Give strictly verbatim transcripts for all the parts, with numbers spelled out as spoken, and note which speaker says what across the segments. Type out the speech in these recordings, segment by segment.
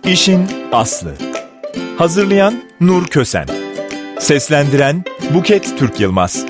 Speaker 1: İşin aslı. Hazırlayan Nur Kösen. Seslendiren Buket Türk Yılmaz.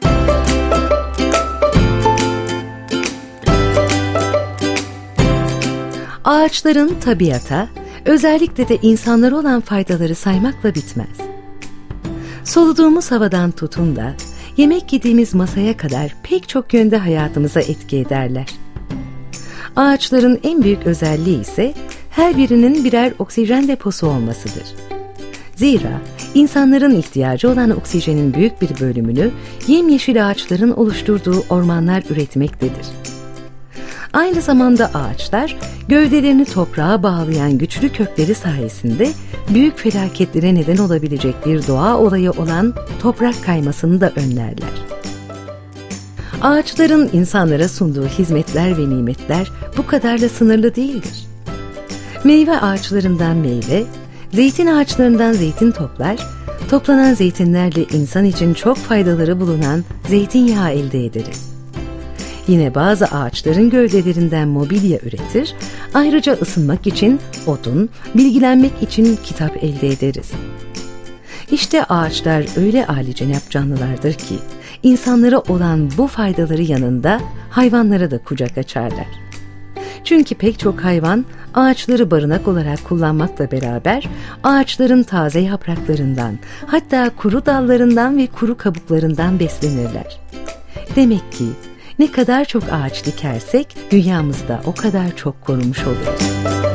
Speaker 2: Ağaçların tabiata, özellikle de insanlara olan faydaları saymakla bitmez. Soluduğumuz havadan tutun da yemek yediğimiz masaya kadar pek çok yönde hayatımıza etki ederler. Ağaçların en büyük özelliği ise her birinin birer oksijen deposu olmasıdır. Zira insanların ihtiyacı olan oksijenin büyük bir bölümünü yemyeşil ağaçların oluşturduğu ormanlar üretmektedir. Aynı zamanda ağaçlar, gövdelerini toprağa bağlayan güçlü kökleri sayesinde büyük felaketlere neden olabilecek bir doğa olayı olan toprak kaymasını da önlerler. Ağaçların insanlara sunduğu hizmetler ve nimetler bu kadarla sınırlı değildir. Meyve ağaçlarından meyve, zeytin ağaçlarından zeytin toplar, toplanan zeytinlerle insan için çok faydaları bulunan zeytinyağı elde ederiz. Yine bazı ağaçların gövdelerinden mobilya üretir, ayrıca ısınmak için odun, bilgilenmek için kitap elde ederiz. İşte ağaçlar öyle âlicenap canlılardır ki, insanlara olan bu faydaları yanında hayvanlara da kucak açarlar. Çünkü pek çok hayvan ağaçları barınak olarak kullanmakla beraber ağaçların taze yapraklarından, hatta kuru dallarından ve kuru kabuklarından beslenirler. Demek ki ne kadar çok ağaç dikersek dünyamızda o kadar çok korunmuş oluruz.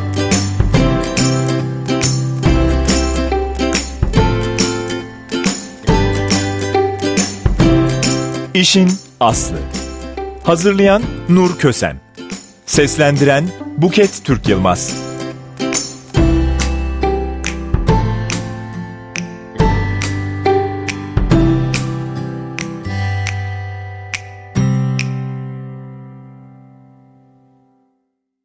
Speaker 1: İşin aslı. Hazırlayan Nur Kösen. Seslendiren Buket Türk Yılmaz.